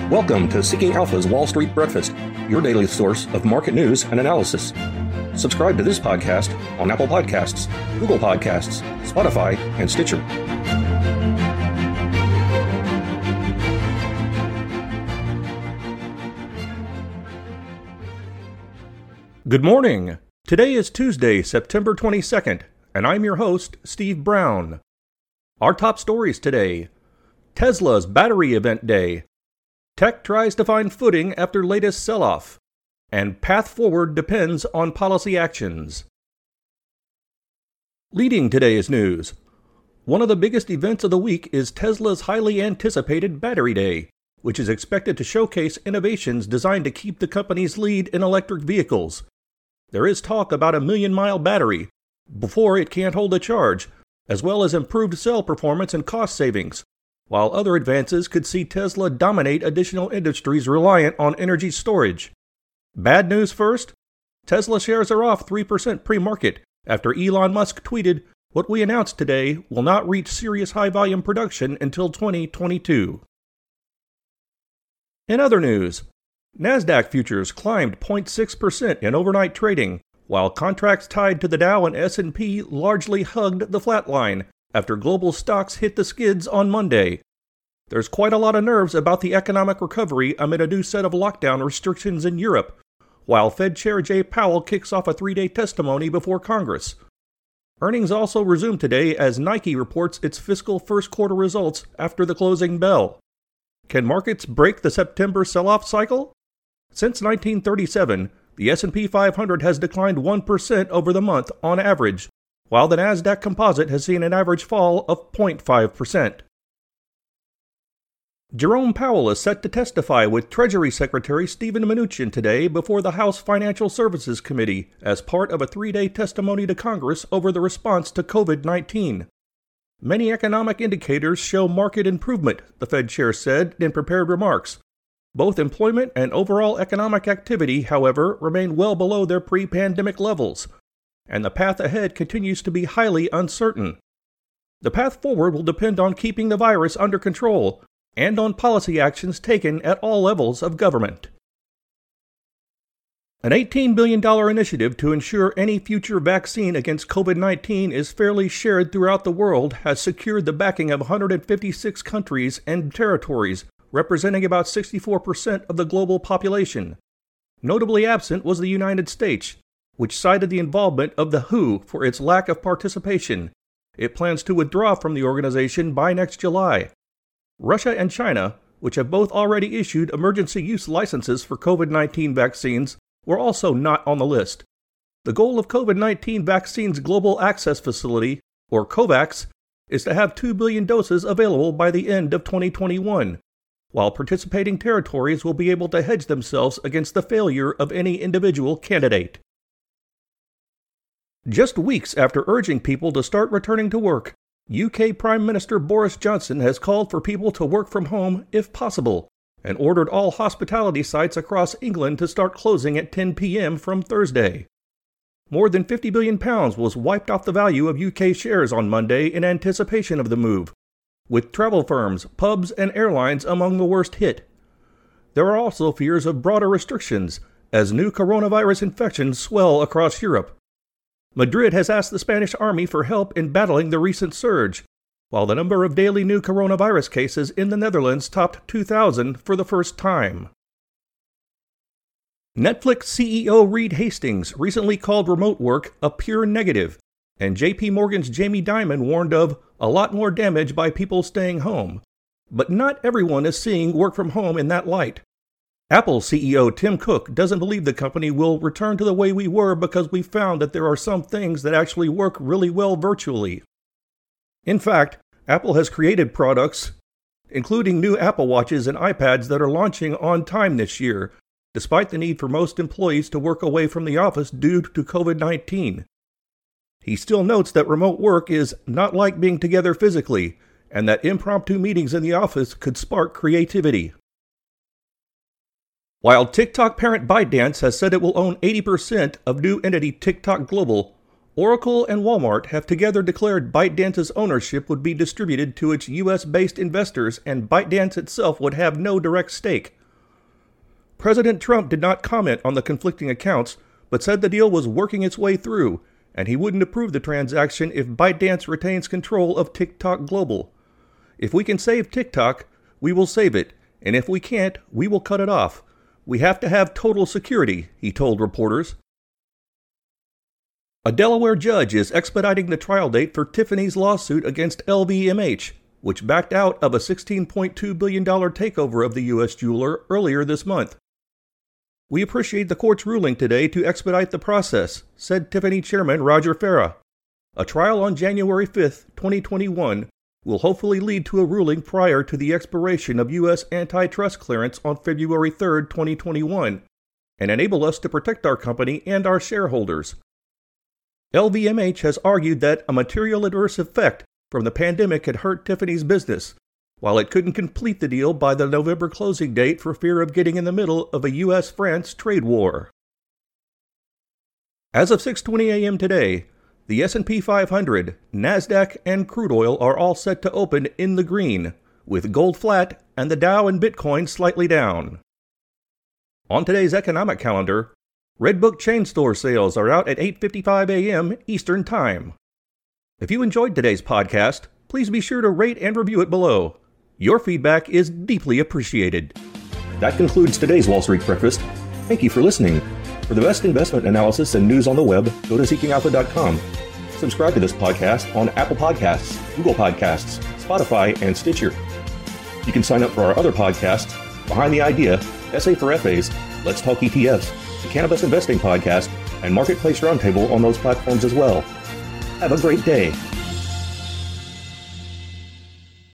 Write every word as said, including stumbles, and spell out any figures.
Welcome to Seeking Alpha's Wall Street Breakfast, your daily source of market news and analysis. Subscribe to this podcast on Apple Podcasts, Google Podcasts, Spotify, and Stitcher. Good morning. Today is Tuesday, September twenty-second, and I'm your host, Steve Brown. Our top stories today: Tesla's Battery Event Day, Tech tries to find footing after latest sell-off, and path forward depends on policy actions. Leading today's news, one of the biggest events of the week is Tesla's highly anticipated Battery Day, which is expected to showcase innovations designed to keep the company's lead in electric vehicles. There is talk about a million-mile battery before it can't hold a charge, as well as improved cell performance and cost savings, while other advances could see Tesla dominate additional industries reliant on energy storage. Bad news first, Tesla shares are off three percent pre-market after Elon Musk tweeted, "What we announced today will not reach serious high-volume production until twenty twenty-two. In other news, NASDAQ futures climbed zero point six percent in overnight trading, while contracts tied to the Dow and S and P largely hugged the flatline after global stocks hit the skids on Monday. There's quite a lot of nerves about the economic recovery amid a new set of lockdown restrictions in Europe, while Fed Chair Jay Powell kicks off a three-day testimony before Congress. Earnings also resume today as Nike reports its fiscal first quarter results after the closing bell. Can markets break the September sell-off cycle? Since nineteen thirty-seven, the S and P five hundred has declined one percent over the month on average, while the NASDAQ Composite has seen an average fall of zero point five percent. Jerome Powell is set to testify with Treasury Secretary Steven Mnuchin today before the House Financial Services Committee as part of a three-day testimony to Congress over the response to covid nineteen. Many economic indicators show market improvement, the Fed chair said in prepared remarks. Both employment and overall economic activity, however, remain well below their pre-pandemic levels, and the path ahead continues to be highly uncertain. The path forward will depend on keeping the virus under control and on policy actions taken at all levels of government. An eighteen billion dollars initiative to ensure any future vaccine against covid nineteen is fairly shared throughout the world has secured the backing of one hundred fifty-six countries and territories, representing about sixty-four percent of the global population. Notably absent was the United States, which cited the involvement of the W H O for its lack of participation. It plans to withdraw from the organization by next July. Russia and China, which have both already issued emergency use licenses for covid nineteen vaccines, were also not on the list. The goal of covid nineteen Vaccines Global Access Facility, or COVAX, is to have two billion doses available by the end of twenty twenty-one, while participating territories will be able to hedge themselves against the failure of any individual candidate. Just weeks after urging people to start returning to work, U K Prime Minister Boris Johnson has called for people to work from home if possible, and ordered all hospitality sites across England to start closing at ten p.m. from Thursday. More than fifty billion pounds was wiped off the value of U K shares on Monday in anticipation of the move, with travel firms, pubs, and airlines among the worst hit. There are also fears of broader restrictions as new coronavirus infections swell across Europe. Madrid has asked the Spanish army for help in battling the recent surge, while the number of daily new coronavirus cases in the Netherlands topped two thousand for the first time. Netflix C E O Reed Hastings recently called remote work a pure negative, and J P Morgan's Jamie Dimon warned of a lot more damage by people staying home. But not everyone is seeing work from home in that light. Apple C E O Tim Cook doesn't believe the company will return to the way we were because we found that there are some things that actually work really well virtually. In fact, Apple has created products, including new Apple Watches and iPads that are launching on time this year, despite the need for most employees to work away from the office due to covid nineteen. He still notes that remote work is not like being together physically, and that impromptu meetings in the office could spark creativity. While TikTok parent ByteDance has said it will own eighty percent of new entity TikTok Global, Oracle and Walmart have together declared ByteDance's ownership would be distributed to its U S-based investors and ByteDance itself would have no direct stake. President Trump did not comment on the conflicting accounts, but said the deal was working its way through, and he wouldn't approve the transaction if ByteDance retains control of TikTok Global. If we can save TikTok, we will save it, and if we can't, we will cut it off. We have to have total security, he told reporters. A Delaware judge is expediting the trial date for Tiffany's lawsuit against L V M H, which backed out of a sixteen point two billion dollars takeover of the U S jeweler earlier this month. We appreciate the court's ruling today to expedite the process, said Tiffany chairman Roger Farah. A trial on January fifth, twenty twenty-one, will hopefully lead to a ruling prior to the expiration of U S antitrust clearance on February third, twenty twenty-one, and enable us to protect our company and our shareholders. L V M H has argued that a material adverse effect from the pandemic had hurt Tiffany's business, while it couldn't complete the deal by the November closing date for fear of getting in the middle of a U S France trade war. As of six twenty a.m. today, the S and P five hundred, NASDAQ, and crude oil are all set to open in the green, with gold flat and the Dow and Bitcoin slightly down. On today's economic calendar, Redbook chain store sales are out at eight fifty-five a.m. Eastern Time. If you enjoyed today's podcast, please be sure to rate and review it below. Your feedback is deeply appreciated. That concludes today's Wall Street Breakfast. Thank you for listening. For the best investment analysis and news on the web, go to seeking alpha dot com. Subscribe to this podcast on Apple Podcasts, Google Podcasts, Spotify, and Stitcher. You can sign up for our other podcasts, Behind the Idea, S A for F As, Let's Talk E T Fs, the Cannabis Investing Podcast, and Marketplace Roundtable on those platforms as well. Have a great day.